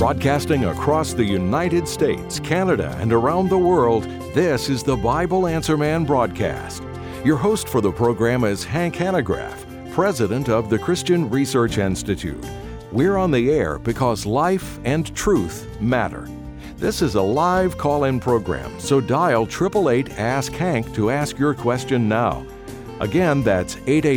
Broadcasting across the United States, Canada, and around the world, this is the Bible Answer Man broadcast. Your host for the program is Hank Hanegraaff, president of the Christian Research Institute. We're on the air because life and truth matter. This is a live call-in program, so dial 888-ASK-HANK to ask your question now. Again, that's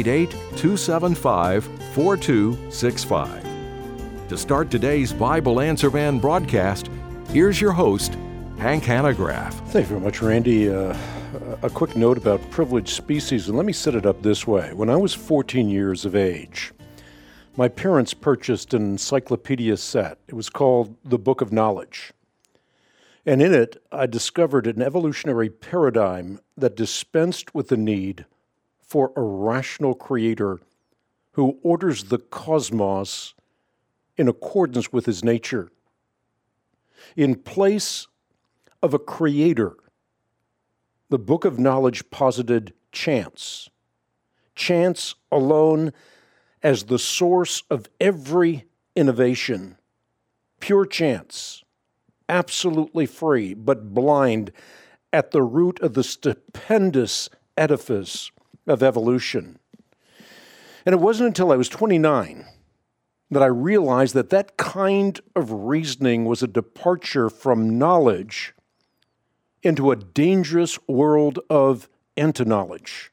888-275-4265. To start today's Bible Answer Man broadcast, here's your host, Hank Hanegraaff. Thank you very much, Randy. A quick note about privileged species, and let me set it up this way. When I was 14 years of age, my parents purchased an encyclopedia set. It was called The Book of Knowledge. And in it, I discovered an evolutionary paradigm that dispensed with the need for a rational creator who orders the cosmos in accordance with his nature. In place of a creator, the Book of Knowledge posited chance. Chance alone as the source of every innovation. Pure chance, absolutely free, but blind at the root of the stupendous edifice of evolution. And it wasn't until I was 29 that I realized that that kind of reasoning was a departure from knowledge into a dangerous world of anti-knowledge.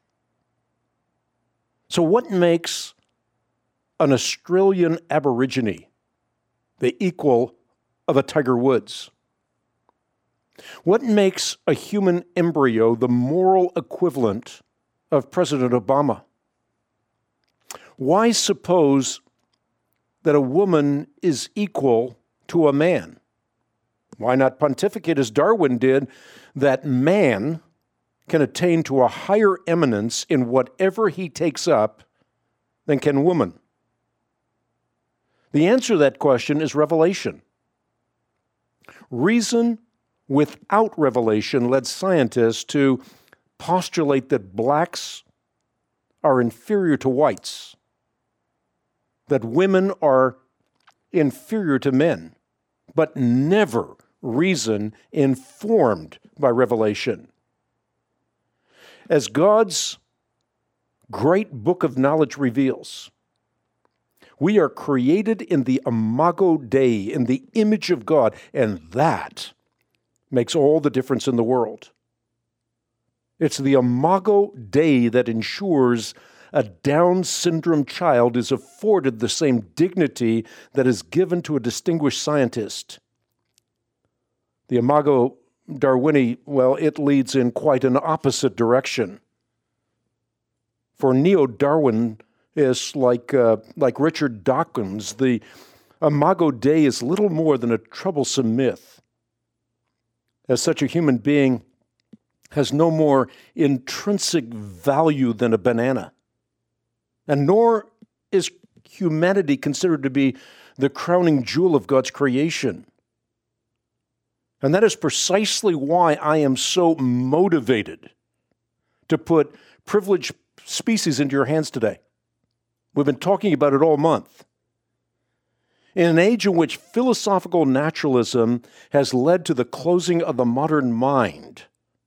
So what makes an Australian Aborigine the equal of a Tiger Woods? What makes a human embryo the moral equivalent of President Obama? Why suppose that a woman is equal to a man? Why not pontificate as Darwin did that man can attain to a higher eminence in whatever he takes up than can woman? The answer to that question is revelation. Reason without revelation led scientists to postulate that blacks are inferior to whites, that women are inferior to men, but never reason informed by revelation. As God's great book of knowledge reveals, we are created in the imago Dei, in the image of God, and that makes all the difference in the world. It's the imago Dei that ensures a Down syndrome child is afforded the same dignity that is given to a distinguished scientist. The imago Darwini, well, it leads in quite an opposite direction. For neo-Darwin is like Richard Dawkins, the imago Dei is little more than a troublesome myth, as such a human being has no more intrinsic value than a banana. And nor is humanity considered to be the crowning jewel of God's creation. And that is precisely why I am so motivated to put privileged species into your hands today. We've been talking about it all month. In an age in which philosophical naturalism has led to the closing of the modern mind,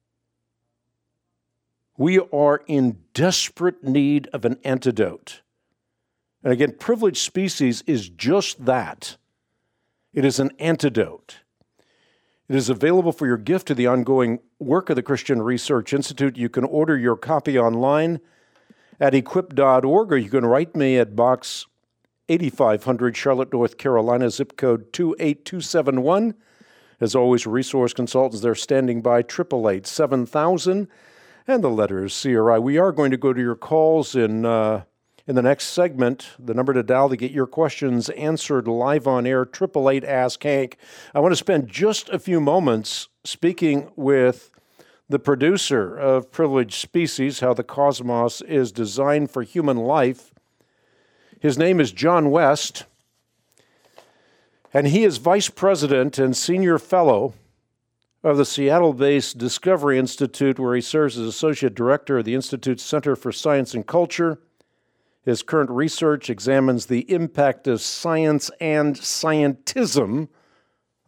we are in desperate need of an antidote. And again, privileged species is just that. It is an antidote. It is available for your gift to the ongoing work of the Christian Research Institute. You can order your copy online at equip.org, or you can write me at Box 8500, Charlotte, North Carolina, zip code 28271. As always, resource consultants, they're standing by, 888-7000. And the letters CRI. We are going to go to your calls in the next segment. The number to dial to get your questions answered live on air, 888-ASK-HANK. I want to spend just a few moments speaking with the producer of Privileged Species, How the Cosmos is Designed for Human Life. His name is John West, and he is Vice President and Senior Fellow of the Seattle-based Discovery Institute, where he serves as Associate Director of the Institute's Center for Science and Culture. His current research examines the impact of science and scientism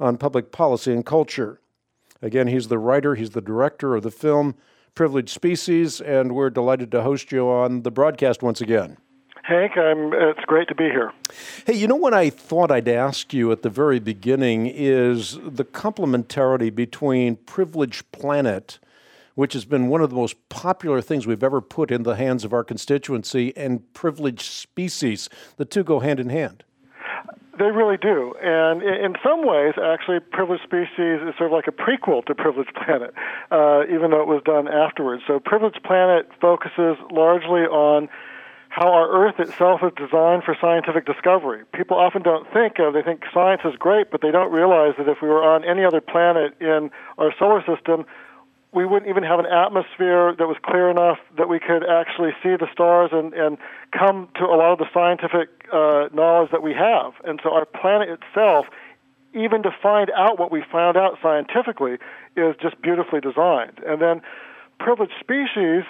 on public policy and culture. Again, he's the writer, he's the director of the film Privileged Species, and we're delighted to host you on the broadcast once again. Hank, it's great to be here. Hey, you know what I thought I'd ask you at the very beginning is the complementarity between Privileged Planet, which has been one of the most popular things we've ever put in the hands of our constituency, and Privileged Species. The two go hand in hand. They really do. And in some ways, actually, Privileged Species is sort of like a prequel to Privileged Planet, even though it was done afterwards. So Privileged Planet focuses largely on how our Earth itself is designed for scientific discovery. People often they think science is great, but they don't realize that if we were on any other planet in our solar system, we wouldn't even have an atmosphere that was clear enough that we could actually see the stars and come to a lot of the scientific knowledge that we have. And so our planet itself, even to find out what we found out scientifically, is just beautifully designed. And then Privileged Species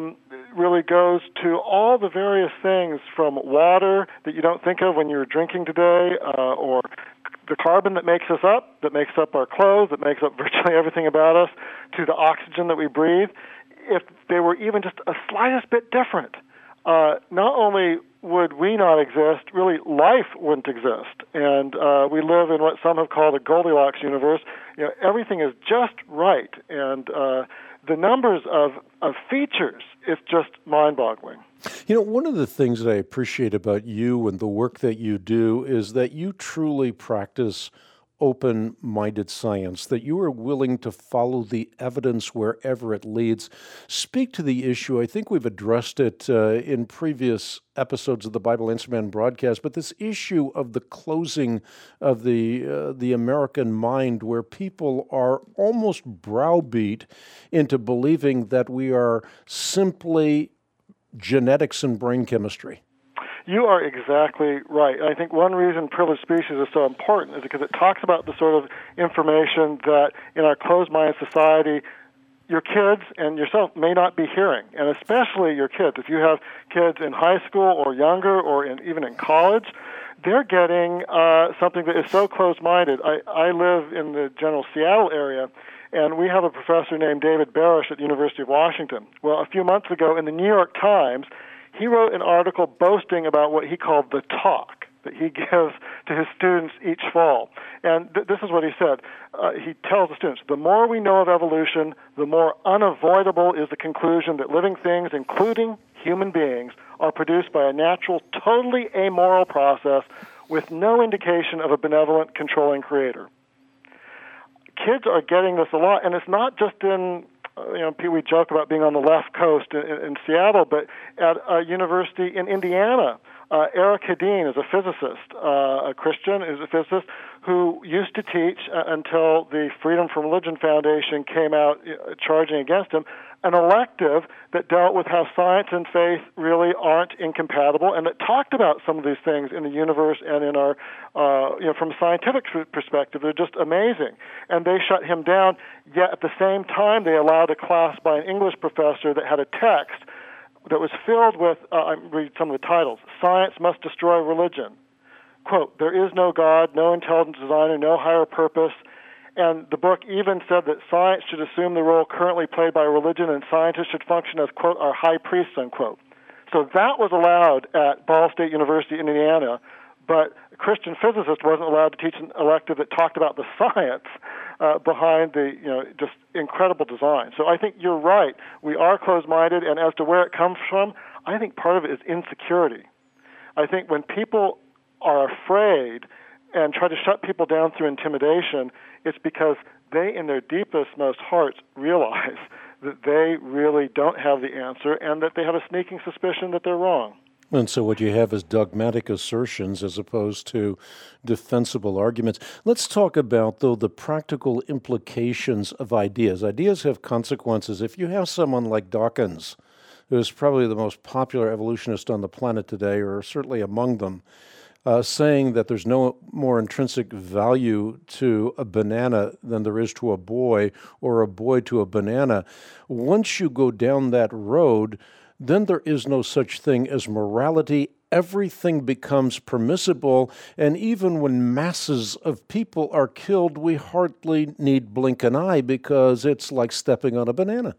really goes to all the various things from water that you don't think of when you're drinking today, or the carbon that makes us up, that makes up our clothes, that makes up virtually everything about us, to the oxygen that we breathe. If they were even just a slightest bit different, not only would we not exist, really life wouldn't exist. And we live in what some have called a Goldilocks universe. Everything is just right. And the numbers of features, it's just mind-boggling. One of the things that I appreciate about you and the work that you do is that you truly practice open-minded science, that you are willing to follow the evidence wherever it leads. Speak to the issue. I think we've addressed it in previous episodes of the Bible Answer Man broadcast, but this issue of the closing of the American mind, where people are almost browbeat into believing that we are simply genetics and brain chemistry. You are exactly right. I think one reason Privileged Species is so important is because it talks about the sort of information that in our closed-minded society, your kids and yourself may not be hearing, and especially your kids. If you have kids in high school or younger or even in college, they're getting something that is so closed-minded. I live in the general Seattle area, and we have a professor named David Barish at the University of Washington. Well, a few months ago in the New York Times, he wrote an article boasting about what he called the talk that he gives to his students each fall. And this is what he said. He tells the students, the more we know of evolution, the more unavoidable is the conclusion that living things, including human beings, are produced by a natural, totally amoral process with no indication of a benevolent, controlling creator. Kids are getting this a lot, and it's not just in we joke about being on the left coast in Seattle, but at a university in Indiana, Eric Hedin is a physicist, a Christian, is a physicist who used to teach until the Freedom from Religion Foundation came out charging against him, an elective that dealt with how science and faith really aren't incompatible, and that talked about some of these things in the universe and in our, from a scientific perspective. They're just amazing. And they shut him down, yet at the same time they allowed a class by an English professor that had a text that was filled with, I read some of the titles, Science Must Destroy Religion. Quote, there is no God, no intelligent designer, no higher purpose. And the book even said that science should assume the role currently played by religion, and scientists should function as, quote, our high priests, unquote. So that was allowed at Ball State University in Indiana, but a Christian physicist wasn't allowed to teach an elective that talked about the science behind the, just incredible design. So I think you're right. We are closed-minded, and as to where it comes from, I think part of it is insecurity. I think when people are afraid and try to shut people down through intimidation, it's because they, in their deepest, most hearts, realize that they really don't have the answer and that they have a sneaking suspicion that they're wrong. And so what you have is dogmatic assertions as opposed to defensible arguments. Let's talk about, though, the practical implications of ideas. Ideas have consequences. If you have someone like Dawkins, who is probably the most popular evolutionist on the planet today, or certainly among them, saying that there's no more intrinsic value to a banana than there is to a boy, or a boy to a banana. Once you go down that road, then there is no such thing as morality everything becomes permissible, and even when masses of people are killed, we hardly need blink an eye because it's like stepping on a banana.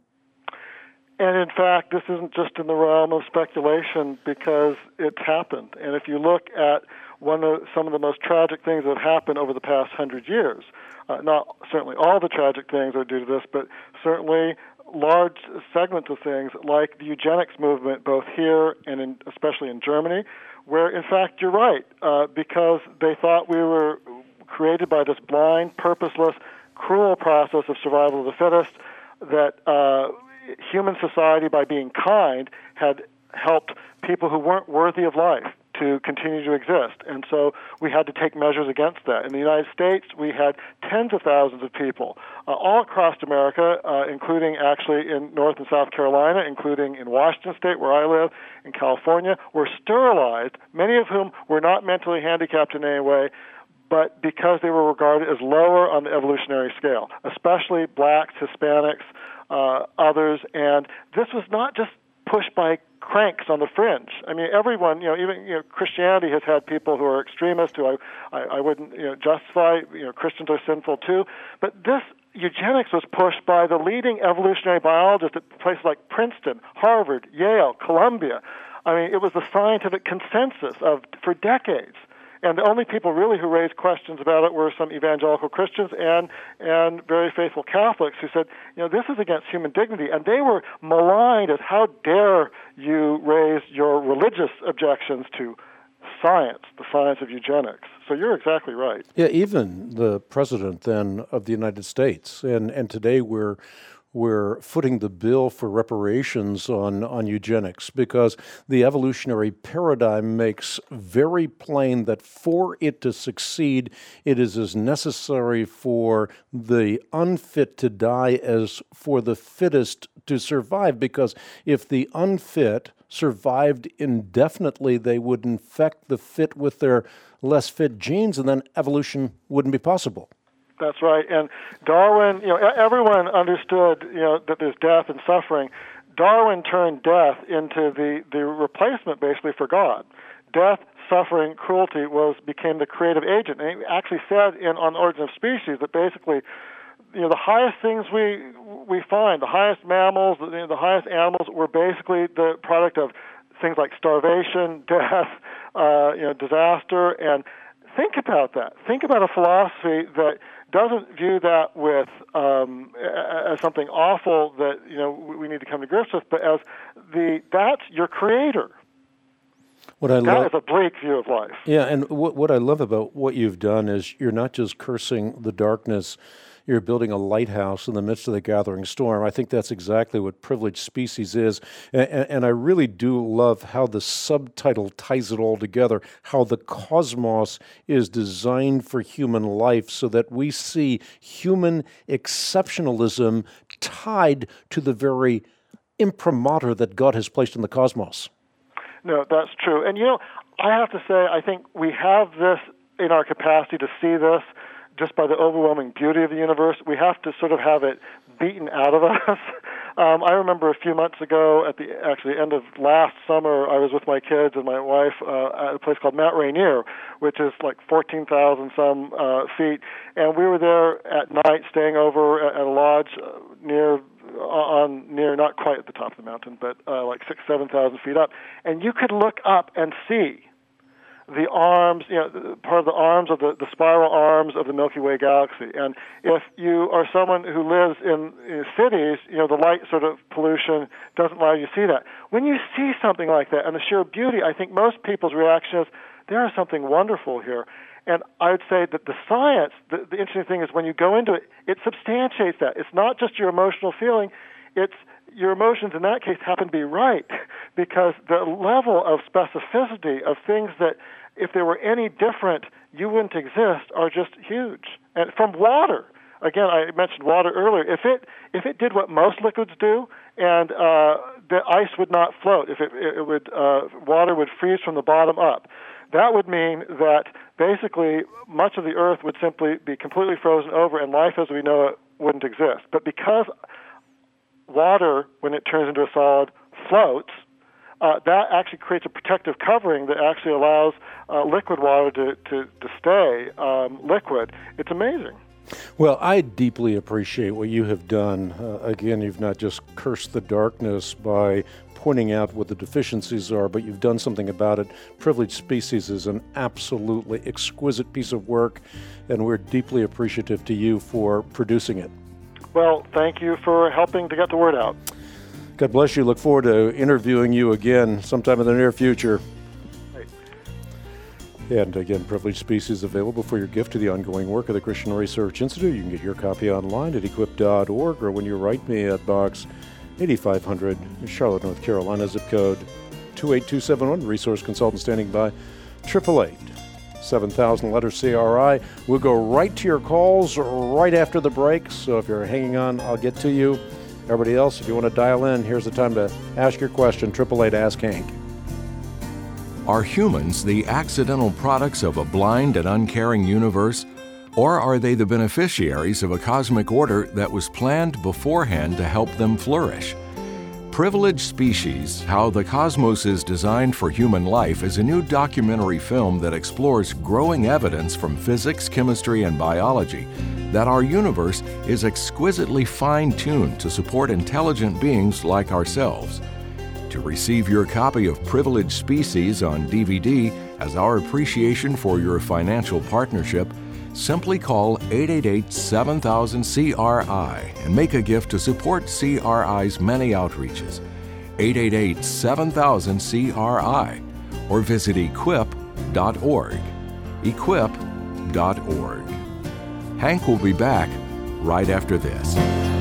And in fact, this isn't just in the realm of speculation because it's happened. And if you look at some of the most tragic things that have happened over the past 100 years, not certainly all the tragic things are due to this, but certainly large segments of things like the eugenics movement, both here and especially in Germany, where in fact you're right, because they thought we were created by this blind, purposeless, cruel process of survival of the fittest, that human society, by being kind, had helped people who weren't worthy of life to continue to exist. And so we had to take measures against that. In the United States, we had tens of thousands of people all across America, including actually in North and South Carolina, including in Washington State, where I live, in California, were sterilized, many of whom were not mentally handicapped in any way, but because they were regarded as lower on the evolutionary scale, especially blacks, Hispanics, others. And this was not just pushed by cranks on the fringe. I mean, everyone, even Christianity has had people who are extremists who I wouldn't justify. Christians are sinful too. But this eugenics was pushed by the leading evolutionary biologists at places like Princeton, Harvard, Yale, Columbia. I mean, it was the scientific consensus for decades. And the only people really who raised questions about it were some evangelical Christians and very faithful Catholics who said, this is against human dignity. And they were maligned as, how dare you raise your religious objections to science, the science of eugenics. So you're exactly right. Yeah, even the president then of the United States, and today we're footing the bill for reparations on eugenics because the evolutionary paradigm makes very plain that for it to succeed, it is as necessary for the unfit to die as for the fittest to survive, because if the unfit survived indefinitely, they would infect the fit with their less fit genes, and then evolution wouldn't be possible. That's right. And Darwin, everyone understood, that there's death and suffering. Darwin turned death into the replacement, basically, for God. Death, suffering, cruelty became the creative agent. And he actually said on Origin of Species that basically, the highest things we find, the highest mammals, the highest animals, were basically the product of things like starvation, death, disaster. And think about that. Think about a philosophy that doesn't view that with as something awful that we need to come to grips with, but as that's your creator. That is a bleak view of life. Yeah, and what I love about what you've done is you're not just cursing the darkness, you're building a lighthouse in the midst of the gathering storm. I think that's exactly what Privileged Species is. And I really do love how the subtitle ties it all together, how the cosmos is designed for human life so that we see human exceptionalism tied to the very imprimatur that God has placed in the cosmos. No, that's true. And, I have to say, I think we have this in our capacity to see this just by the overwhelming beauty of the universe. We have to sort of have it beaten out of us. I remember a few months ago, at the end of last summer, I was with my kids and my wife at a place called Mount Rainier, which is like 14,000 some feet, and we were there at night, staying over at a lodge near not quite at the top of the mountain, but like 6,000-7,000 feet up, and you could look up and see the arms, part of the arms of the spiral arms of the Milky Way galaxy. And if you are someone who lives in cities, the light sort of pollution doesn't allow you to see that. When you see something like that and the sheer beauty, I think most people's reaction is, there is something wonderful here. And I would say that the science, the interesting thing is when you go into it, it substantiates that. It's not just your emotional feeling, it's your emotions in that case happen to be right, because the level of specificity of things that if they were any different, you wouldn't exist, are just huge. And from water, again, I mentioned water earlier. If it did what most liquids do, and the ice would not float, if it would, water would freeze from the bottom up. That would mean that basically much of the Earth would simply be completely frozen over, and life as we know it wouldn't exist. But because water, when it turns into a solid, floats, that actually creates a protective covering that actually allows liquid water to stay liquid. It's amazing. Well, I deeply appreciate what you have done. Again, you've not just cursed the darkness by pointing out what the deficiencies are, but you've done something about it. Privileged Species is an absolutely exquisite piece of work, and we're deeply appreciative to you for producing it. Well, thank you for helping to get the word out. God bless you. Look forward to interviewing you again sometime in the near future. And again, Privileged Species available for your gift to the ongoing work of the Christian Research Institute. You can get your copy online at equip.org, or when you write me at Box 8500, Charlotte, North Carolina, zip code 28271. Resource consultant standing by, 888-7000, letter CRI. We'll go right to your calls right after the break, so if you're hanging on, I'll get to you. Everybody else, if you want to dial in, here's the time to ask your question, 888-ASK-HANK. Are humans the accidental products of a blind and uncaring universe, or are they the beneficiaries of a cosmic order that was planned beforehand to help them flourish? Privileged Species, How the Cosmos is Designed for Human Life is a new documentary film that explores growing evidence from physics, chemistry, and biology that our universe is exquisitely fine-tuned to support intelligent beings like ourselves. To receive your copy of Privileged Species on DVD as our appreciation for your financial partnership, simply call 888-7000-CRI and make a gift to support CRI's many outreaches. 888-7000-CRI, or visit equip.org. Equip.org. Hank will be back right after this.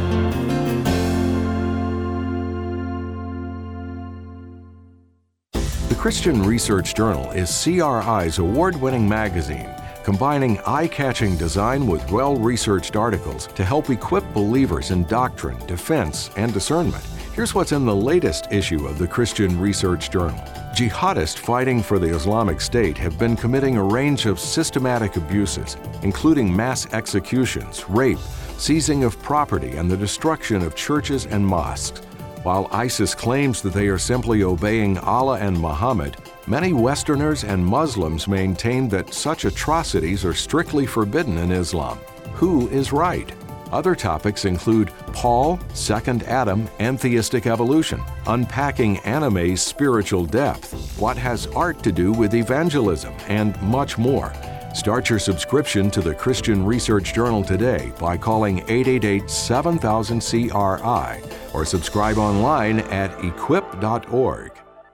The Christian Research Journal is CRI's award-winning magazine, combining eye-catching design with well-researched articles to help equip believers in doctrine, defense, and discernment. Here's what's in the latest issue of the Christian Research Journal. Jihadists fighting for the Islamic State have been committing a range of systematic abuses, including mass executions, rape, seizing of property, and the destruction of churches and mosques. While ISIS claims that they are simply obeying Allah and Muhammad, many Westerners and Muslims maintain that such atrocities are strictly forbidden in Islam. Who is right? Other topics include Paul, Second Adam, and theistic evolution, unpacking anime's spiritual depth, what has art to do with evangelism, and much more. Start your subscription to the Christian Research Journal today by calling 888-7000-CRI or subscribe online at equip.org.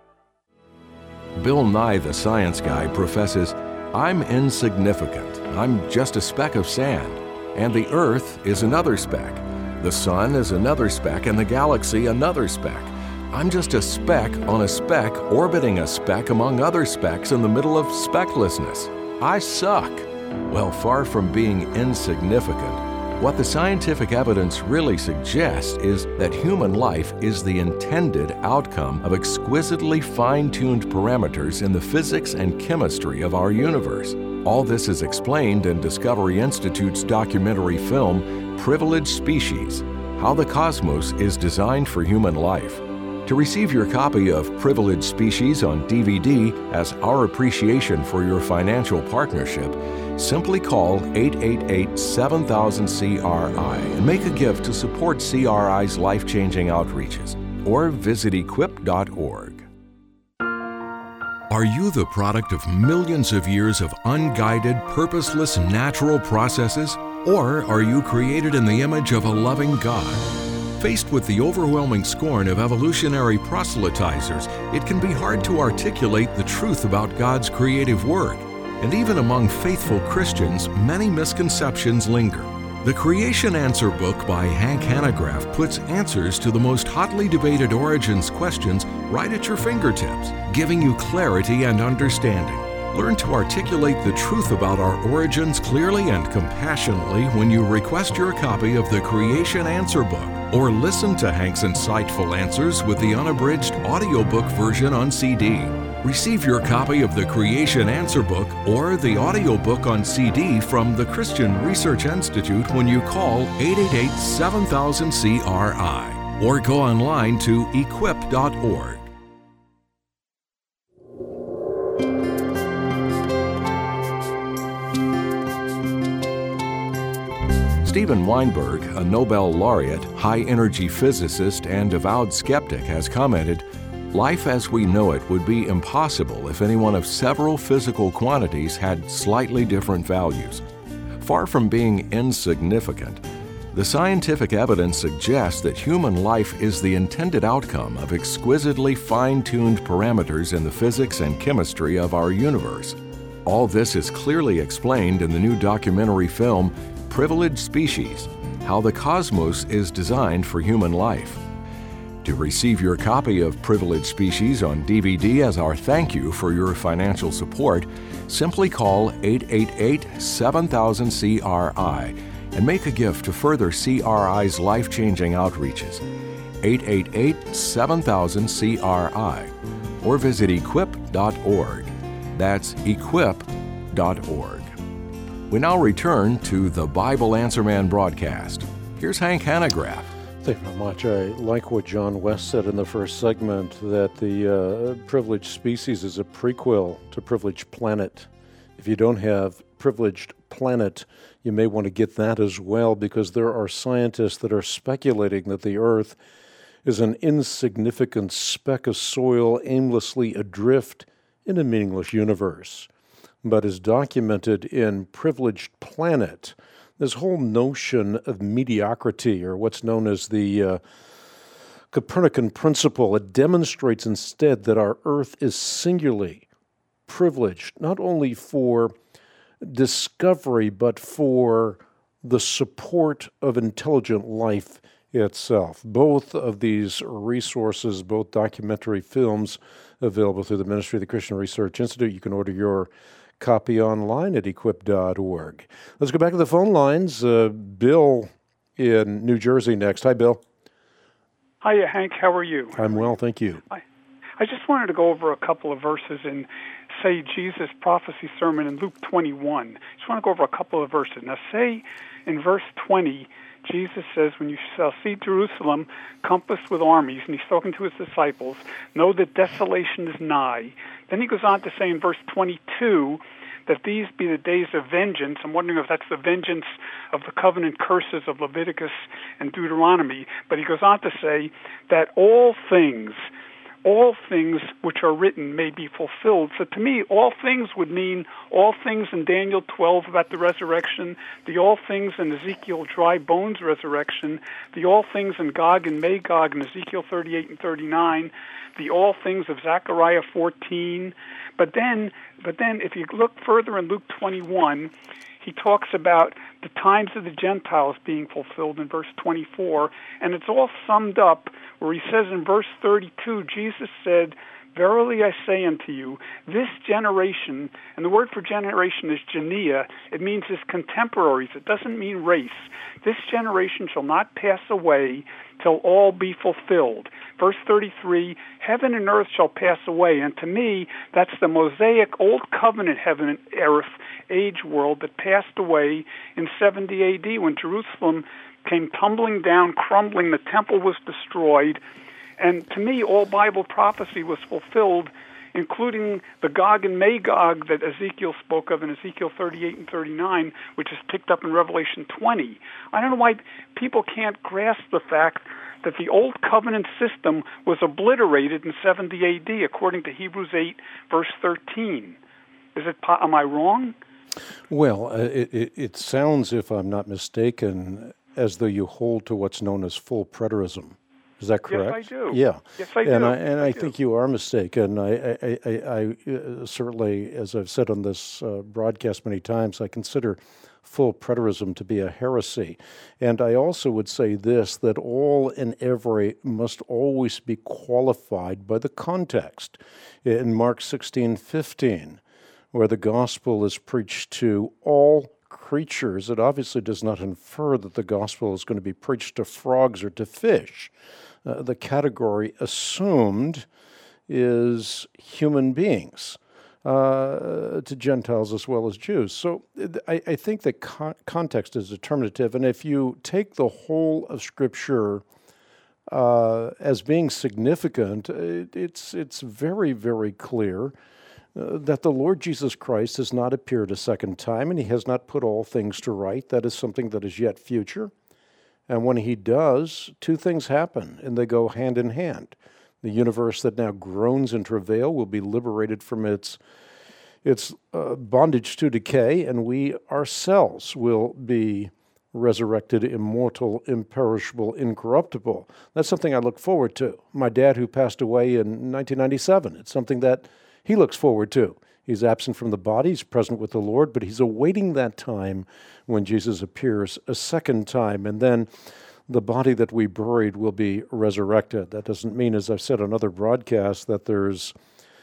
Bill Nye the Science Guy professes, "I'm insignificant. I'm just a speck of sand. And the Earth is another speck. The Sun is another speck, and the galaxy another speck. I'm just a speck on a speck orbiting a speck among other specks in the middle of specklessness. I suck." Well, far from being insignificant, what the scientific evidence really suggests is that human life is the intended outcome of exquisitely fine-tuned parameters in the physics and chemistry of our universe. All this is explained in Discovery Institute's documentary film, Privileged Species, How the Cosmos is Designed for Human Life. To receive your copy of Privileged Species on DVD as our appreciation for your financial partnership, simply call 888-7000-CRI and make a gift to support CRI's life-changing outreaches, or visit equip.org. Are you the product of millions of years of unguided, purposeless, natural processes? Or are you created in the image of a loving God? Faced with the overwhelming scorn of evolutionary proselytizers, it can be hard to articulate the truth about God's creative work. And even among faithful Christians, many misconceptions linger. The Creation Answer book by Hank Hanegraaff puts answers to the most hotly debated origins questions right at your fingertips, giving you clarity and understanding. Learn to articulate the truth about our origins clearly and compassionately when you request your copy of the Creation Answer book, or listen to Hank's insightful answers with the unabridged audiobook version on CD. Receive your copy of the Creation Answer book or the audiobook on CD from the Christian Research Institute when you call 888-7000-CRI or go online to equip.org. Steven Weinberg, a Nobel laureate, high-energy physicist, and avowed skeptic, has commented, "Life as we know it would be impossible if any one of several physical quantities had slightly different values. Far from being insignificant, the scientific evidence suggests that human life is the intended outcome of exquisitely fine-tuned parameters in the physics and chemistry of our universe. All this is clearly explained in the new documentary film, Privileged Species: How the Cosmos is Designed for Human Life." To receive your copy of Privileged Species on DVD as our thank you for your financial support, simply call 888-7000-CRI and make a gift to further CRI's life-changing outreaches. 888-7000-CRI, or visit equip.org. That's equip.org. We now return to the Bible Answer Man broadcast. Here's Hank Hanegraaff. Thank you very much. I like what John West said in the first segment, that the Privileged Species is a prequel to Privileged Planet. If you don't have Privileged Planet, you may want to get that as well, because there are scientists that are speculating that the Earth is an insignificant speck of soil aimlessly adrift in a meaningless universe. But as documented in Privileged Planet, this whole notion of mediocrity, or what's known as the Copernican principle, it demonstrates instead that our Earth is singularly privileged, not only for discovery, but for the support of intelligent life itself. Both of these resources, both documentary films, available through the Ministry of the Christian Research Institute. You can order your copy online at equip.org. Let's go back to the phone lines. Bill in New Jersey next. Hi, Bill. Hiya, Hank. How are you? I'm well, thank you. I just wanted to go over a couple of verses in, say, Jesus' prophecy sermon in Luke 21. Just want to go over a couple of verses. Now, say in verse 20, Jesus says, "When you shall see Jerusalem compassed with armies," and he's talking to his disciples, "know that desolation is nigh." Then he goes on to say in verse 22 that these be the days of vengeance. I'm wondering if that's the vengeance of the covenant curses of Leviticus and Deuteronomy. But he goes on to say that all things which are written may be fulfilled. So to me, all things would mean all things in Daniel 12 about the resurrection, the all things in Ezekiel dry bones resurrection, the all things in Gog and Magog in Ezekiel 38 and 39, the all things of Zechariah 14. But then if you look further in Luke 21, he talks about the times of the Gentiles being fulfilled in verse 24, and it's all summed up where he says in verse 32, Jesus said, "Verily I say unto you, this generation," and the word for generation is genea, it means his contemporaries, it doesn't mean race. "This generation shall not pass away till all be fulfilled." Verse 33, "Heaven and earth shall pass away." And to me, that's the Mosaic Old Covenant heaven and earth age world that passed away in 70 AD when Jerusalem came tumbling down, crumbling, the temple was destroyed. And to me, all Bible prophecy was fulfilled, including the Gog and Magog that Ezekiel spoke of in Ezekiel 38 and 39, which is picked up in Revelation 20. I don't know why people can't grasp the fact that the Old Covenant system was obliterated in 70 AD, according to Hebrews 8, verse 13. Am I wrong? Well, it sounds, if I'm not mistaken, as though you hold to what's known as full preterism. Is that correct? Yes, I do. Yeah. Yes, I do. And I think you are mistaken. I certainly, as I've said on this broadcast many times, I consider full preterism to be a heresy. And I also would say this, that all and every must always be qualified by the context. In Mark 16:15, where the gospel is preached to all creatures, it obviously does not infer that the gospel is going to be preached to frogs or to fish. The category assumed is human beings, to Gentiles as well as Jews. So I think that context is determinative. And if you take the whole of Scripture as being significant, it's very, very clear that the Lord Jesus Christ has not appeared a second time, and he has not put all things to right. That is something that is yet future. And when he does, two things happen, and they go hand in hand. The universe that now groans in travail will be liberated from its bondage to decay, and we ourselves will be resurrected, immortal, imperishable, incorruptible. That's something I look forward to. My dad, who passed away in 1997, it's something that he looks forward to. He's absent from the body, he's present with the Lord, but he's awaiting that time when Jesus appears a second time, and then the body that we buried will be resurrected. That doesn't mean, as I've said on other broadcasts, that there's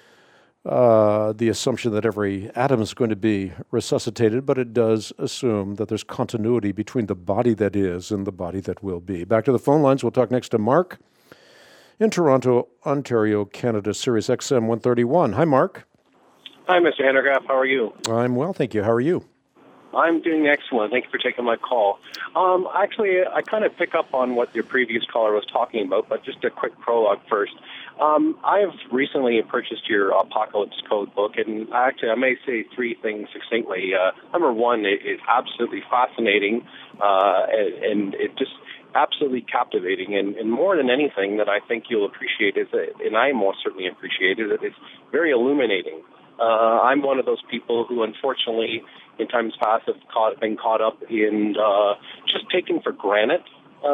the assumption that every atom is going to be resuscitated, but it does assume that there's continuity between the body that is and the body that will be. Back to the phone lines. We'll talk next to Mark in Toronto, Ontario, Canada, Sirius XM 131. Hi, Mark. Hi, Mr. Hanegraaff. How are you? I'm well, thank you. How are you? I'm doing excellent. Thank you for taking my call. Actually, I kind of pick up on what your previous caller was talking about, but just a quick prologue first. I have recently purchased your Apocalypse Code book, and actually I may say three things succinctly. Number one, it is absolutely fascinating, and it just absolutely captivating. And more than anything that I think you'll appreciate is that, and I most certainly appreciate it, it's very illuminating. I'm one of those people who, unfortunately, in times past have been caught up in just taking for granted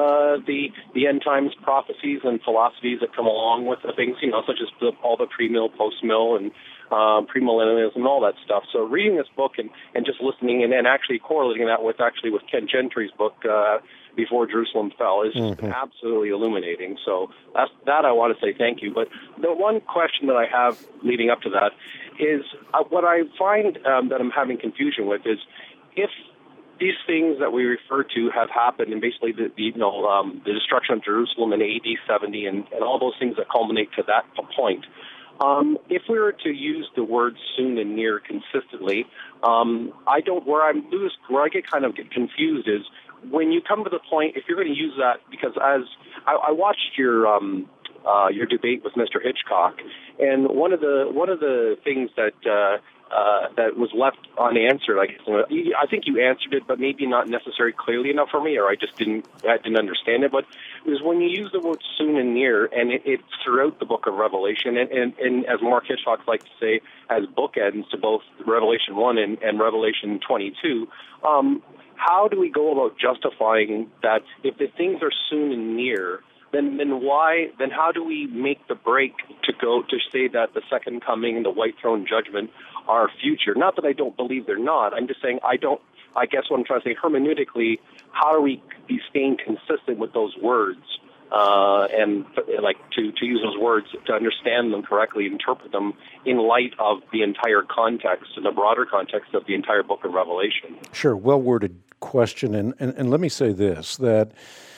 the end times prophecies and philosophies that come along with the things, such as all the pre-mill, post-mill, and premillennialism and all that stuff. So reading this book and just listening and actually correlating that with Ken Gentry's book, Before Jerusalem Fell, is absolutely illuminating. So that I want to say thank you. But the one question that I have leading up to that is what I find that I'm having confusion with is if these things that we refer to have happened, and basically the destruction of Jerusalem in AD 70 and all those things that culminate to that point. If we were to use the word soon and near consistently, where I get confused is when you come to the point, if you're going to use that, because as I watched your debate with Mr. Hitchcock, and one of the things that was left unanswered, I think you answered it, but maybe not necessarily clearly enough for me, or I didn't understand it. But it was when you use the word soon and near, and it's throughout the book of Revelation, and as Mark Hitchcock likes to say, as bookends to both Revelation 1 and Revelation 22. How do we go about justifying that if the things are soon and near? Then how do we make the break to say that the second coming and the white throne judgment are future? Not that I don't believe they're not. I'm just saying I guess what I'm trying to say hermeneutically, how are we be staying consistent with those words and to use those words to understand them correctly, interpret them in light of the entire context and the broader context of the entire book of Revelation? Sure, well-worded question, and let me say this, that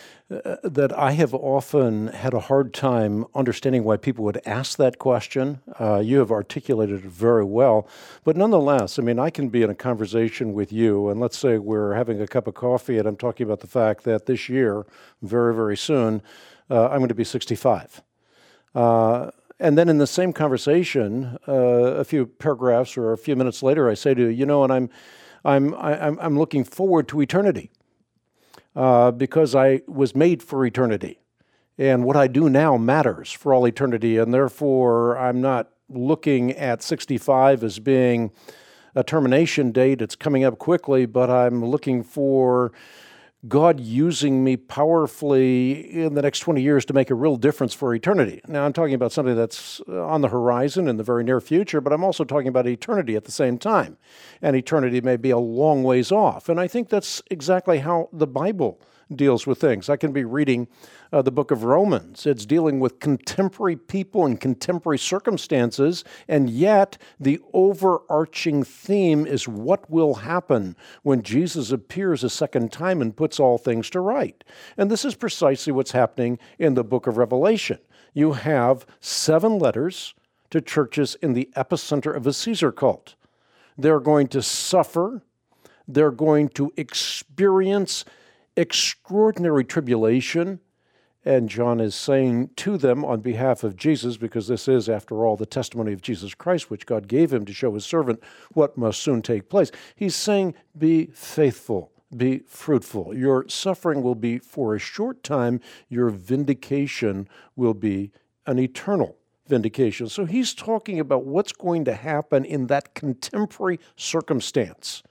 I have often had a hard time understanding why people would ask that question. You have articulated it very well. But nonetheless, I can be in a conversation with you, and let's say we're having a cup of coffee, and I'm talking about the fact that this year, very, very soon, I'm going to be 65. And then in the same conversation, a few paragraphs or a few minutes later, I say to you, and I'm looking forward to eternity. Because I was made for eternity. And what I do now matters for all eternity, and therefore I'm not looking at 65 as being a termination date. It's coming up quickly, but I'm looking for God using me powerfully in the next 20 years to make a real difference for eternity. Now, I'm talking about something that's on the horizon in the very near future, but I'm also talking about eternity at the same time. And eternity may be a long ways off. And I think that's exactly how the Bible deals with things. I can be reading the book of Romans. It's dealing with contemporary people and contemporary circumstances, and yet the overarching theme is what will happen when Jesus appears a second time and puts all things to right. And this is precisely what's happening in the book of Revelation. You have 7 letters to churches in the epicenter of a Caesar cult. They're going to suffer. They're going to experience extraordinary tribulation, And John is saying to them on behalf of Jesus, because this is, after all, the testimony of Jesus Christ, which God gave him to show his servant what must soon take place. He's saying, be faithful, be fruitful. Your suffering will be for a short time. Your vindication will be an eternal vindication. So he's talking about what's going to happen in that contemporary circumstance.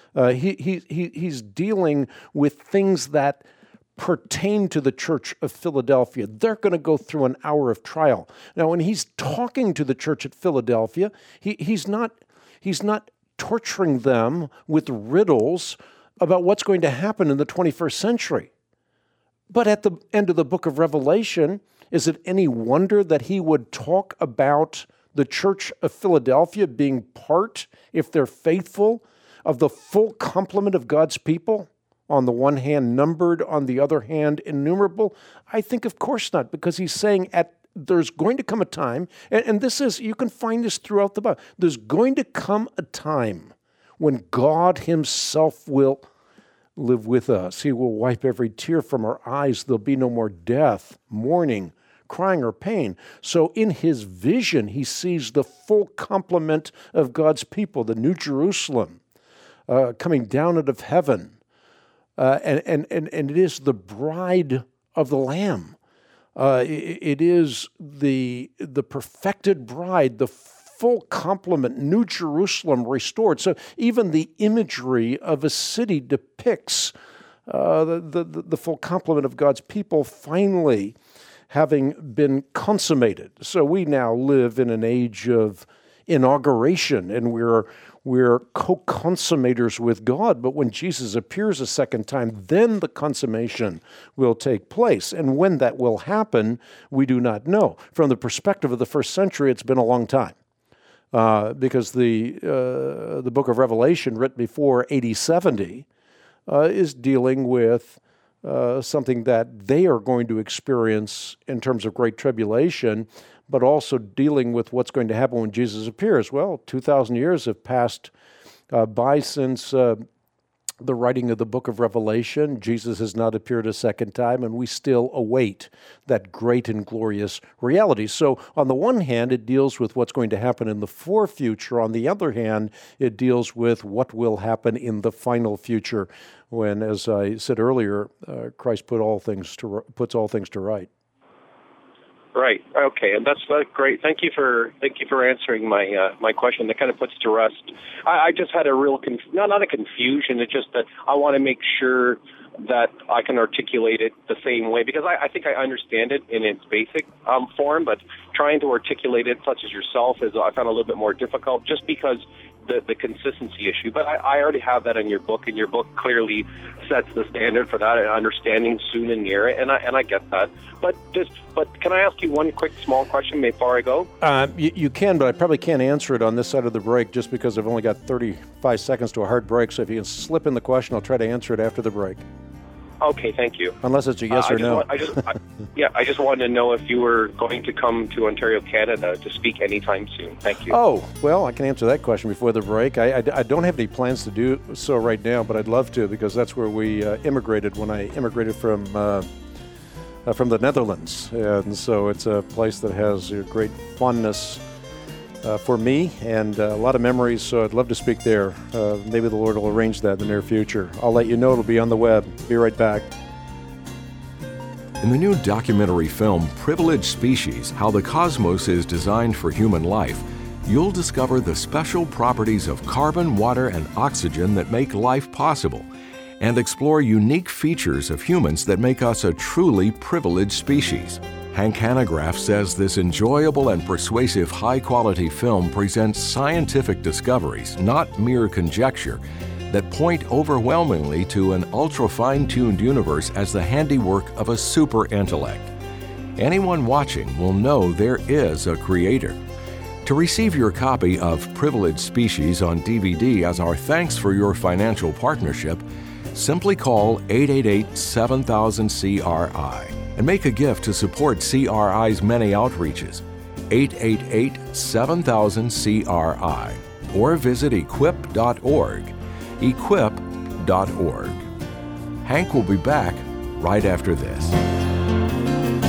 He's dealing with things that pertain to the church of Philadelphia. They're going to go through an hour of trial. Now, when he's talking to the church at Philadelphia, he's not torturing them with riddles about what's going to happen in the 21st century. But at the end of the book of Revelation, is it any wonder that he would talk about the church of Philadelphia being part, if they're faithful, of the full complement of God's people? On the one hand, numbered, on the other hand, innumerable? I think of course not, because he's saying there's going to come a time, and this is, you can find this throughout the Bible, there's going to come a time when God himself will live with us. He will wipe every tear from our eyes. There'll be no more death, mourning, crying, or pain. So in his vision, he sees the full complement of God's people, the New Jerusalem, coming down out of heaven. And it is the bride of the Lamb. It is the perfected bride, the full complement, New Jerusalem restored. So even the imagery of a city depicts the full complement of God's people finally having been consummated. So we now live in an age of inauguration, and we're co-consummators with God. But when Jesus appears a second time, then the consummation will take place. And when that will happen, we do not know. From the perspective of the first century, it's been a long time. Because the book of Revelation, written before AD 70, is dealing with something that they are going to experience in terms of great tribulation, but also dealing with what's going to happen when Jesus appears. Well, 2,000 years have passed by since the writing of the book of Revelation. Jesus has not appeared a second time, and we still await that great and glorious reality. So on the one hand, it deals with what's going to happen in the fore future. On the other hand, it deals with what will happen in the final future when, as I said earlier, Christ puts all things to right. Right. Okay, and that's great. Thank you for answering my question. That kind of puts to rest. I just had a real not a confusion. It's just that I want to make sure that I can articulate it the same way, because I think I understand it in its basic form, but trying to articulate it, such as yourself, I found a little bit more difficult, just because the consistency issue. But I already have that in your book, and your book clearly sets the standard for that, understanding soon and near, and I get that. But can I ask you one quick small question before I go? You can, but I probably can't answer it on this side of the break, just because I've only got 35 seconds to a hard break. So if you can slip in the question, I'll try to answer it after the break. Okay, thank you. Unless it's a yes or no. I just wanted to know if you were going to come to Ontario, Canada to speak anytime soon. Thank you. Oh, well, I can answer that question before the break. I don't have any plans to do so right now, but I'd love to, because that's where we immigrated when I immigrated from the Netherlands. And so it's a place that has a great fondness for me and a lot of memories, so I'd love to speak there. Maybe the Lord will arrange that in the near future. I'll let you know. It'll be on the web. Be right back. In the new documentary film, Privileged Species, How the Cosmos is Designed for Human Life, you'll discover the special properties of carbon, water, and oxygen that make life possible, and explore unique features of humans that make us a truly privileged species. Hank Hanegraaff says this enjoyable and persuasive high-quality film presents scientific discoveries, not mere conjecture, that point overwhelmingly to an ultra-fine-tuned universe as the handiwork of a super-intellect. Anyone watching will know there is a creator. To receive your copy of Privileged Species on DVD as our thanks for your financial partnership, simply call 888-7000-CRI. and make a gift to support CRI's many outreaches, 888-7000-CRI, or visit equip.org, equip.org. Hank will be back right after this.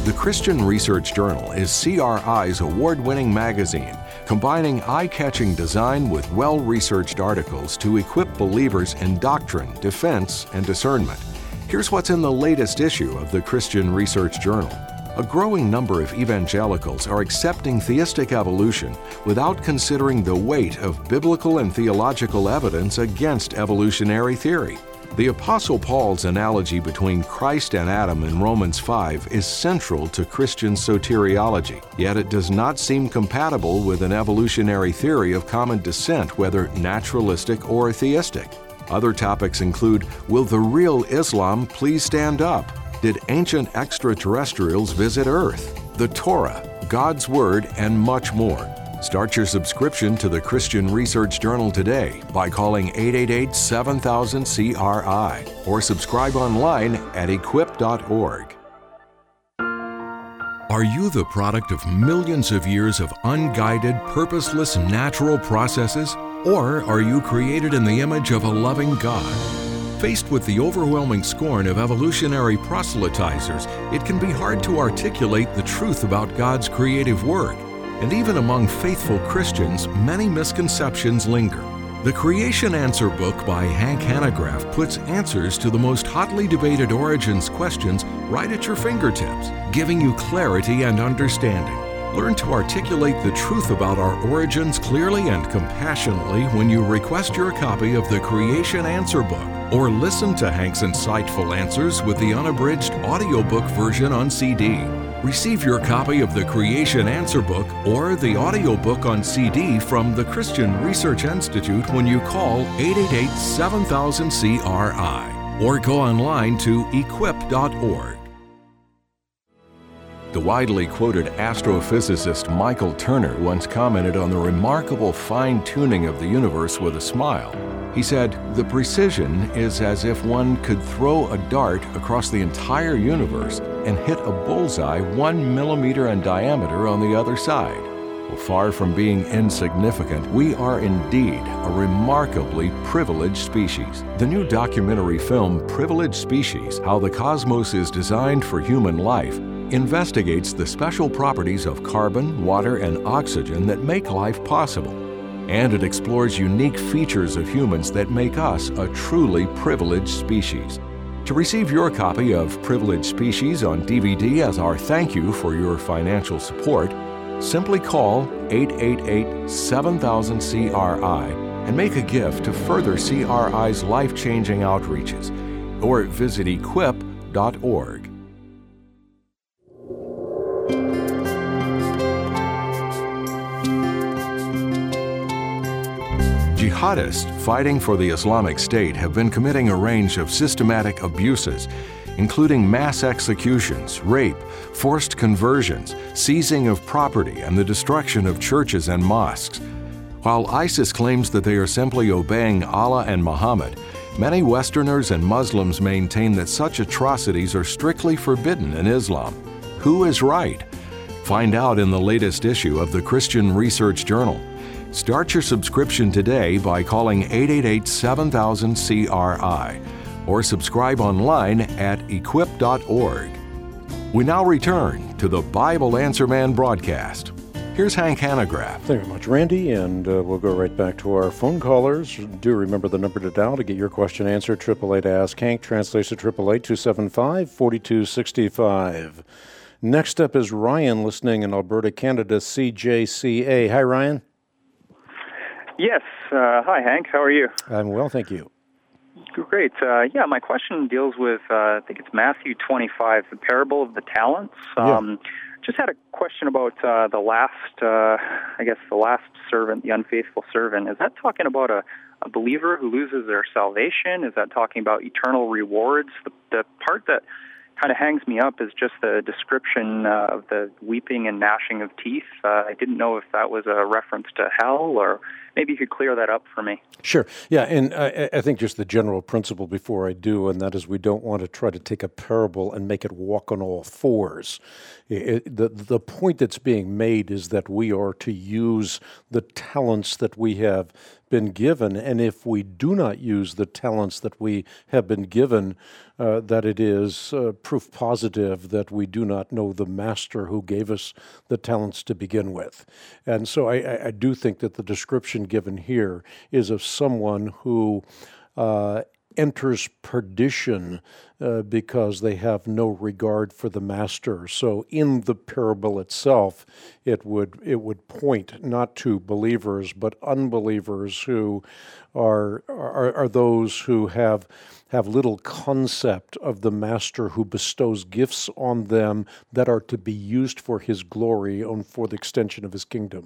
The Christian Research Journal is CRI's award-winning magazine, combining eye-catching design with well-researched articles to equip believers in doctrine, defense, and discernment. Here's what's in the latest issue of the Christian Research Journal. A growing number of evangelicals are accepting theistic evolution without considering the weight of biblical and theological evidence against evolutionary theory. The Apostle Paul's analogy between Christ and Adam in Romans 5 is central to Christian soteriology, yet it does not seem compatible with an evolutionary theory of common descent, whether naturalistic or theistic. Other topics include, will the real Islam please stand up? Did ancient extraterrestrials visit Earth? The Torah, God's Word, and much more. Start your subscription to the Christian Research Journal today by calling 888-7000-CRI or subscribe online at equip.org. Are you the product of millions of years of unguided, purposeless natural processes? Or are you created in the image of a loving God? Faced with the overwhelming scorn of evolutionary proselytizers, it can be hard to articulate the truth about God's creative work. And even among faithful Christians, many misconceptions linger. The Creation Answer book by Hank Hanegraaff puts answers to the most hotly debated origins questions right at your fingertips, giving you clarity and understanding. Learn to articulate the truth about our origins clearly and compassionately when you request your copy of the Creation Answer book, or listen to Hank's insightful answers with the unabridged audiobook version on CD. Receive your copy of the Creation Answer book or the audiobook on CD from the Christian Research Institute when you call 888-7000-CRI or go online to equip.org. The widely quoted astrophysicist Michael Turner once commented on the remarkable fine-tuning of the universe with a smile. He said, "The precision is as if one could throw a dart across the entire universe and hit a bullseye 1 millimeter in diameter on the other side." Well, far from being insignificant, we are indeed a remarkably privileged species. The new documentary film, Privileged Species: How the Cosmos is Designed for Human Life, investigates the special properties of carbon, water, and oxygen that make life possible. And it explores unique features of humans that make us a truly privileged species. To receive your copy of Privileged Species on DVD as our thank you for your financial support, simply call 888-7000-CRI and make a gift to further CRI's life-changing outreaches, or visit equip.org. Jihadists fighting for the Islamic State have been committing a range of systematic abuses, including mass executions, rape, forced conversions, seizing of property, and the destruction of churches and mosques. While ISIS claims that they are simply obeying Allah and Muhammad, many Westerners and Muslims maintain that such atrocities are strictly forbidden in Islam. Who is right? Find out in the latest issue of the Christian Research Journal. Start your subscription today by calling 888-7000-CRI or subscribe online at equip.org. We now return to the Bible Answer Man broadcast. Here's Hank Hanegraaff. Thank you very much, Randy, and we'll go right back to our phone callers. Do remember the number to dial to get your question answered, 888-ASK-HANK, translation 888-275-4265. Next up is Ryan, listening in Alberta, Canada, CJCA. Hi, Ryan. Yes. Hi, Hank. How are you? I'm well, thank you. Great. My question deals with, I think it's Matthew 25, the parable of the talents. Just had a question about the last servant, the unfaithful servant. Is that talking about a believer who loses their salvation? Is that talking about eternal rewards? The part that kind of hangs me up is just the description of the weeping and gnashing of teeth. I didn't know if that was a reference to hell or maybe you could clear that up for me. Sure. Yeah, and I think just the general principle before I do, and that is we don't want to try to take a parable and make it walk on all fours. The point that's being made is that we are to use the talents that we have been given, and if we do not use the talents that we have been given, that it is proof positive that we do not know the master who gave us the talents to begin with. And so I do think that the description given here is of someone who enters perdition because they have no regard for the master. So in the parable itself, it would point not to believers but unbelievers who are those who have little concept of the master who bestows gifts on them that are to be used for his glory and for the extension of his kingdom.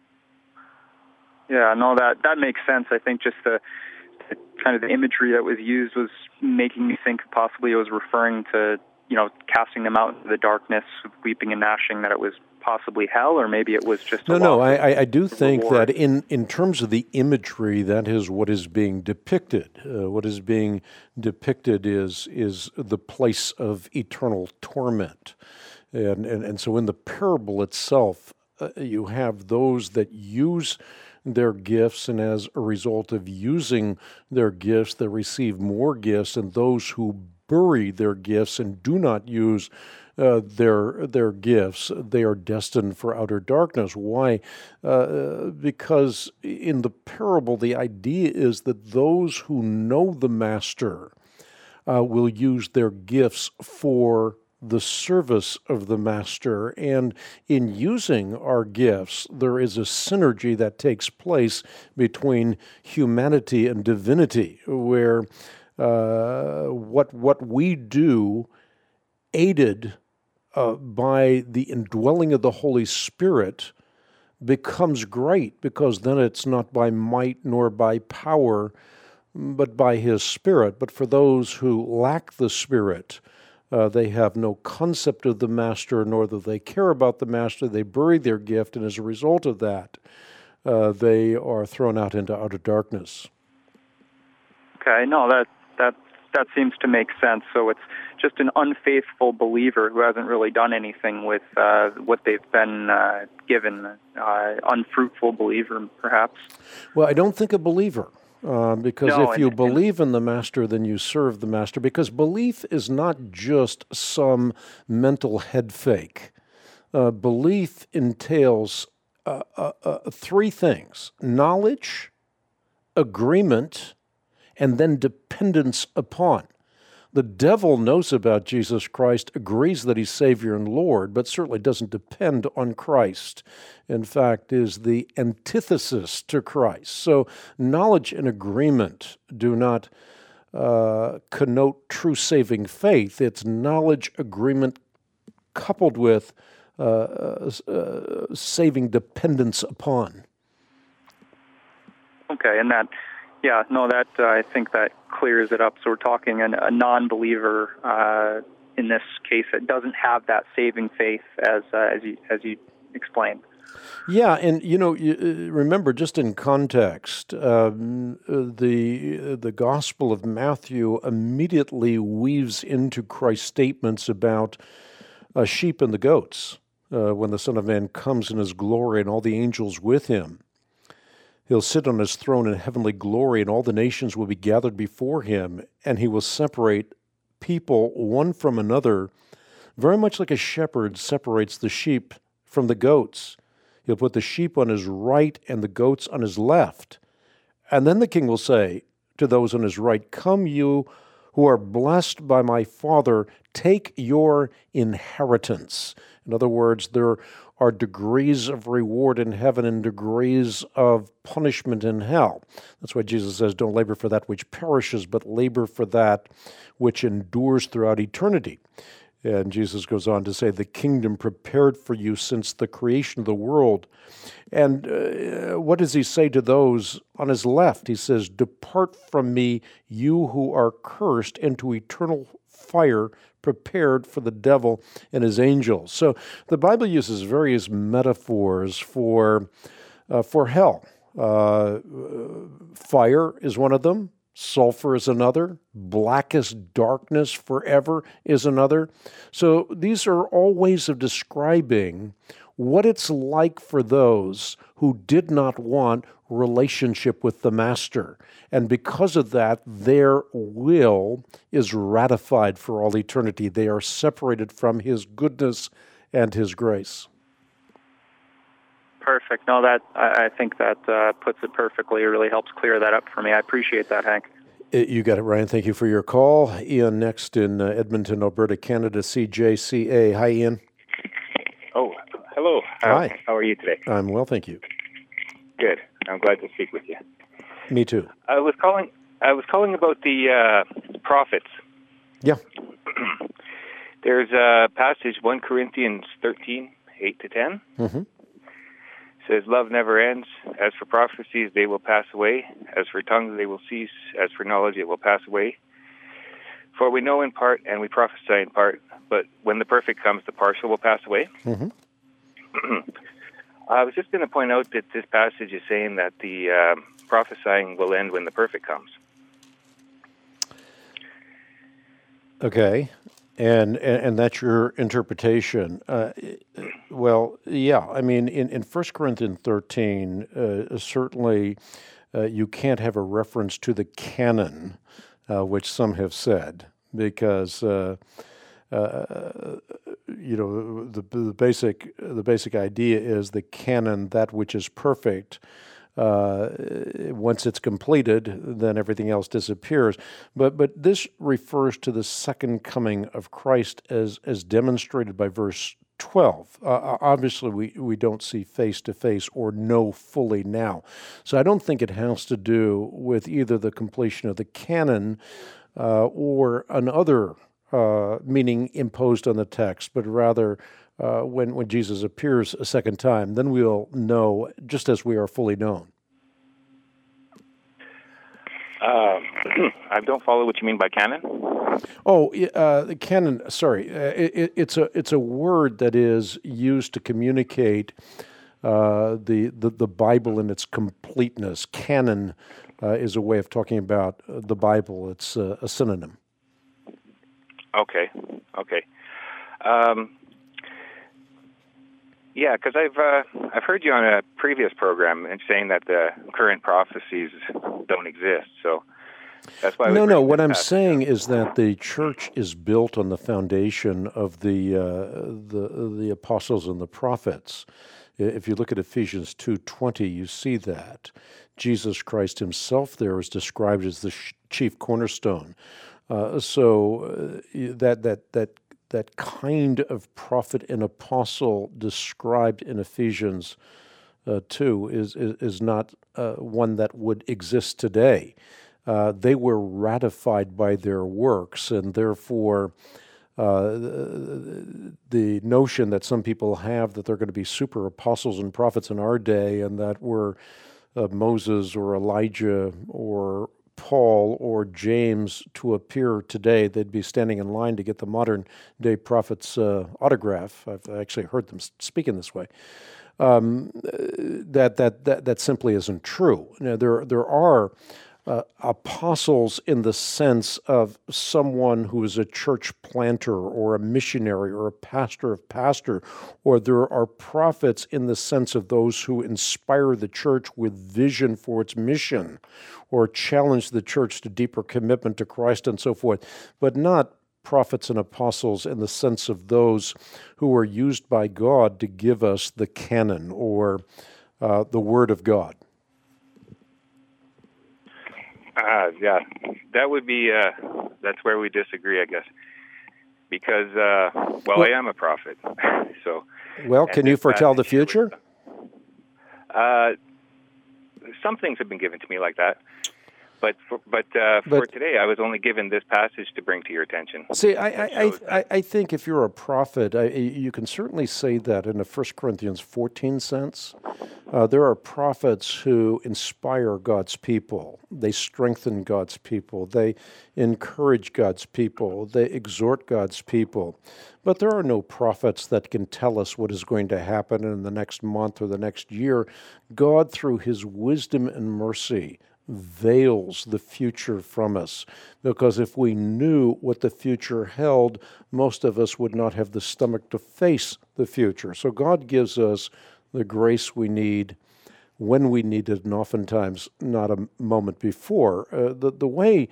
Yeah, no, that makes sense. I think just the kind of the imagery that was used was making me think possibly it was referring to, casting them out into the darkness with weeping and gnashing, that it was possibly hell, or maybe it was just No, I do think reward. That in terms of the imagery, that is what is being depicted. What is being depicted is the place of eternal torment. And so in the parable itself, you have those that use their gifts, and as a result of using their gifts, they receive more gifts, and those who bury their gifts and do not use their gifts, they are destined for outer darkness. Why? Because in the parable, the idea is that those who know the master will use their gifts for the service of the master, and in using our gifts, there is a synergy that takes place between humanity and divinity, where what we do, aided by the indwelling of the Holy Spirit, becomes great, because then it's not by might nor by power, but by His Spirit. But for those who lack the Spirit, they have no concept of the master, nor do they care about the master. They bury their gift, and as a result of that, they are thrown out into outer darkness. Okay, no, that seems to make sense. So it's just an unfaithful believer who hasn't really done anything with what they've been given. Unfruitful believer, perhaps. Well, I don't think a believer. Because if you believe in the master, then you serve the master. Because belief is not just some mental head fake. Belief entails three things: knowledge, agreement, and then dependence upon. The devil knows about Jesus Christ, agrees that He's Savior and Lord, but certainly doesn't depend on Christ. In fact, is the antithesis to Christ. So knowledge and agreement do not connote true saving faith. It's knowledge, agreement, coupled with saving dependence upon. Okay, and that... Yeah, no, that I think that clears it up. So we're talking a non-believer in this case that doesn't have that saving faith, as you explained. Yeah, and remember, just in context, the Gospel of Matthew immediately weaves into Christ's statements about sheep and the goats. When the Son of Man comes in His glory and all the angels with Him, He'll sit on His throne in heavenly glory, and all the nations will be gathered before Him, and He will separate people one from another, very much like a shepherd separates the sheep from the goats. He'll put the sheep on His right and the goats on His left. And then the King will say to those on His right, "Come, you who are blessed by my Father, take your inheritance." In other words, there are degrees of reward in heaven and degrees of punishment in hell. That's why Jesus says, don't labor for that which perishes, but labor for that which endures throughout eternity. And Jesus goes on to say, the kingdom prepared for you since the creation of the world. And what does He say to those on His left? He says, depart from me, you who are cursed, into eternal fire prepared for the devil and his angels. So the Bible uses various metaphors for hell. Fire is one of them. Sulfur is another. Blackest darkness forever is another. So these are all ways of describing what it's like for those who did not want relationship with the Master. And because of that, their will is ratified for all eternity. They are separated from His goodness and His grace. Perfect. No, that I think that puts it perfectly. It really helps clear that up for me. I appreciate that, Hank. You got it, Ryan. Thank you for your call. Ian, next in Edmonton, Alberta, Canada, CJCA. Hi, Ian. Oh, hello. Hi. How are you today? I'm well, thank you. Good. I'm glad to speak with you. Me too. I was calling about the prophets. Yeah. There's a passage, 1 Corinthians 13, 8 to 10. Mm-hmm. Says, love never ends. As for prophecies, they will pass away. As for tongues, they will cease. As for knowledge, it will pass away. For we know in part, and we prophesy in part, but when the perfect comes, the partial will pass away. Mm-hmm. I was just going to point out that this passage is saying that the prophesying will end when the perfect comes. Okay. And that's your interpretation. Well, yeah, I mean, in 1 Corinthians 13, certainly you can't have a reference to the canon, which some have said, because the basic idea is the canon, that which is perfect. Once it's completed, then everything else disappears. But this refers to the second coming of Christ as demonstrated by verse 12. Obviously, we don't see face to face or know fully now. So I don't think it has to do with either the completion of the canon or another meaning imposed on the text, but rather when Jesus appears a second time, then we'll know just as we are fully known. I don't follow what you mean by canon. Oh, the canon. Sorry, it's a word that is used to communicate the Bible in its completeness. Canon is a way of talking about the Bible. It's a synonym. Okay. Yeah, because I've heard you on a previous program and saying that the current prophecies don't exist. So that's why. No. What I'm saying is that the church is built on the foundation of the apostles and the prophets. If you look at Ephesians 2:20, you see that Jesus Christ Himself there is described as the chief cornerstone. So that kind of prophet and apostle described in Ephesians 2 is not one that would exist today. They were ratified by their works, and therefore the notion that some people have that they're going to be super apostles and prophets in our day, and that we're Moses or Elijah or Paul or James to appear today, they'd be standing in line to get the modern day prophet's autograph. I've actually heard them speak in this way. That simply isn't true. Now, there are apostles in the sense of someone who is a church planter or a missionary or a pastor of pastor, or there are prophets in the sense of those who inspire the church with vision for its mission or challenge the church to deeper commitment to Christ and so forth, but not prophets and apostles in the sense of those who are used by God to give us the canon or the Word of God. Yeah, that would be, that's where we disagree, I guess. Because, I am a prophet, so. Well, can you foretell the future? Some things have been given to me like that. But for today, I was only given this passage to bring to your attention. See, I think if you're a prophet, you can certainly say that in a 1 Corinthians 14 sense. There are prophets who inspire God's people. They strengthen God's people. They encourage God's people. They exhort God's people. But there are no prophets that can tell us what is going to happen in the next month or the next year. God, through His wisdom and mercy, veils the future from us. Because if we knew what the future held, most of us would not have the stomach to face the future. So God gives us the grace we need when we need it, and oftentimes not a moment before. The way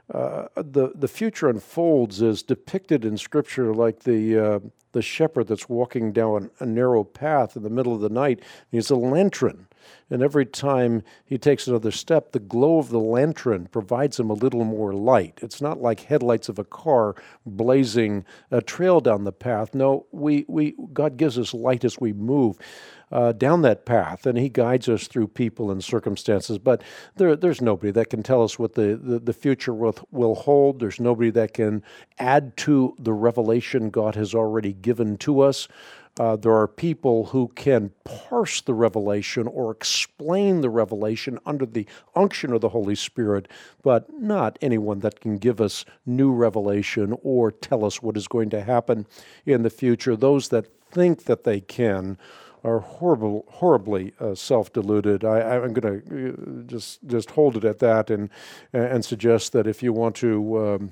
the future unfolds is depicted in Scripture like the shepherd that's walking down a narrow path in the middle of the night. He has a lantern, and every time he takes another step, the glow of the lantern provides him a little more light. It's not like headlights of a car blazing a trail down the path. No, God gives us light as we move down that path, and He guides us through people and circumstances. But there's nobody that can tell us what the future will hold. There's nobody that can add to the revelation God has already given to us. There are people who can parse the revelation or explain the revelation under the unction of the Holy Spirit, but not anyone that can give us new revelation or tell us what is going to happen in the future. Those that think that they can are horribly self-deluded. I'm going to just hold it at that and suggest that if you want to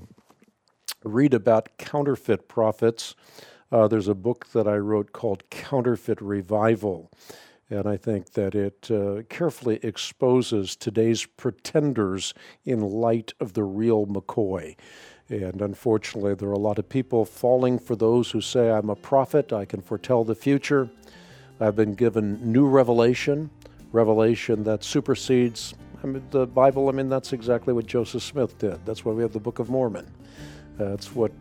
read about counterfeit prophets, there's a book that I wrote called Counterfeit Revival, and I think that it carefully exposes today's pretenders in light of the real McCoy. And unfortunately, there are a lot of people falling for those who say, I'm a prophet, I can foretell the future. I've been given new revelation that supersedes the Bible. That's exactly what Joseph Smith did. That's why we have the Book of Mormon. That's what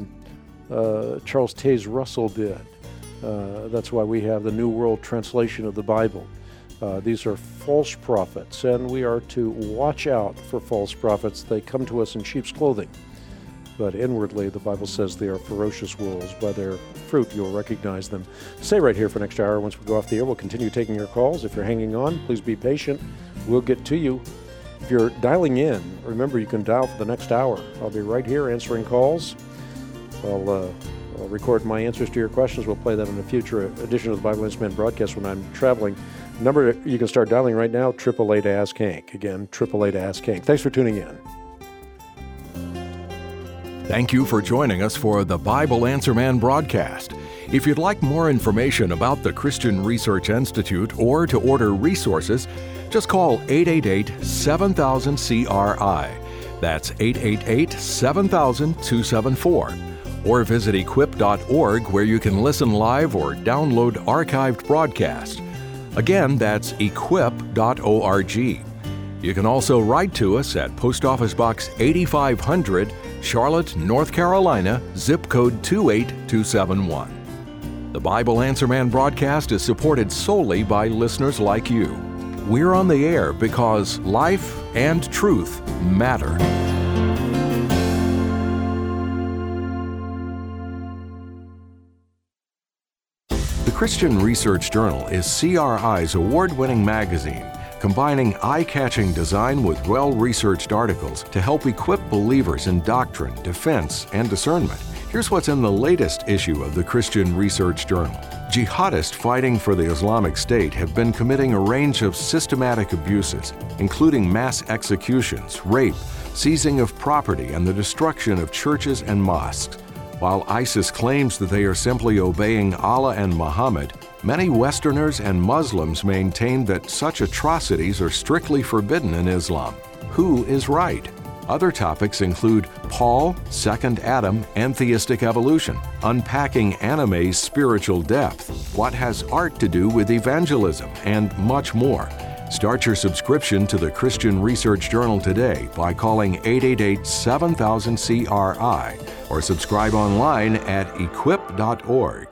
Charles Taze Russell did. That's why we have the New World Translation of the Bible. These are false prophets, and we are to watch out for false prophets. They come to us in sheep's clothing, but inwardly the Bible says they are ferocious wolves. By their fruit you'll recognize them. Stay right here for next hour. Once we go off the air, we'll continue taking your calls. If you're hanging on, please be patient. We'll get to you. If you're dialing in, remember you can dial for the next hour. I'll be right here answering calls. I'll record my answers to your questions. We'll play that in a future edition of the Bible Answer Man broadcast when I'm traveling. Number you can start dialing right now, 888-ASK-HANK. Again, 888-ASK-HANK. Thanks for tuning in. Thank you for joining us for the Bible Answer Man broadcast. If you'd like more information about the Christian Research Institute or to order resources, just call 888-7000-CRI. That's 888-7000-274. Or visit equip.org, where you can listen live or download archived broadcasts. Again, that's equip.org. You can also write to us at Post Office Box 8500, Charlotte, North Carolina, zip code 28271. The Bible Answer Man broadcast is supported solely by listeners like you. We're on the air because life and truth matter. The Christian Research Journal is CRI's award-winning magazine, combining eye-catching design with well-researched articles to help equip believers in doctrine, defense, and discernment. Here's what's in the latest issue of the Christian Research Journal. Jihadists fighting for the Islamic State have been committing a range of systematic abuses, including mass executions, rape, seizing of property, and the destruction of churches and mosques. While ISIS claims that they are simply obeying Allah and Muhammad, many Westerners and Muslims maintain that such atrocities are strictly forbidden in Islam. Who is right? Other topics include Paul, Second Adam, and theistic evolution, unpacking anime's spiritual depth, what has art to do with evangelism, and much more. Start your subscription to the Christian Research Journal today by calling 888-7000-CRI or subscribe online at equip.org.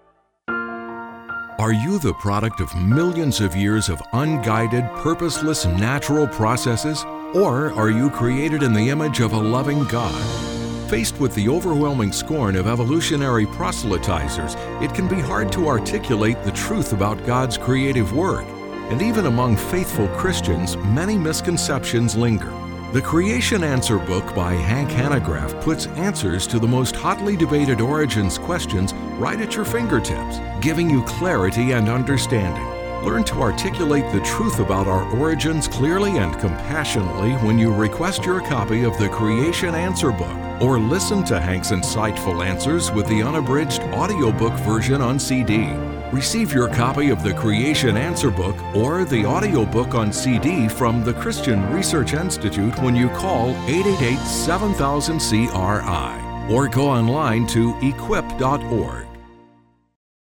Are you the product of millions of years of unguided, purposeless, natural processes? Or are you created in the image of a loving God? Faced with the overwhelming scorn of evolutionary proselytizers, it can be hard to articulate the truth about God's creative work. And even among faithful Christians, many misconceptions linger. The Creation Answer book by Hank Hanegraaff puts answers to the most hotly debated origins questions right at your fingertips, giving you clarity and understanding. Learn to articulate the truth about our origins clearly and compassionately when you request your copy of the Creation Answer book, or listen to Hank's insightful answers with the unabridged audiobook version on CD. Receive your copy of the Creation Answer book or the audiobook on CD from the Christian Research Institute when you call 888-7000-CRI or go online to equip.org.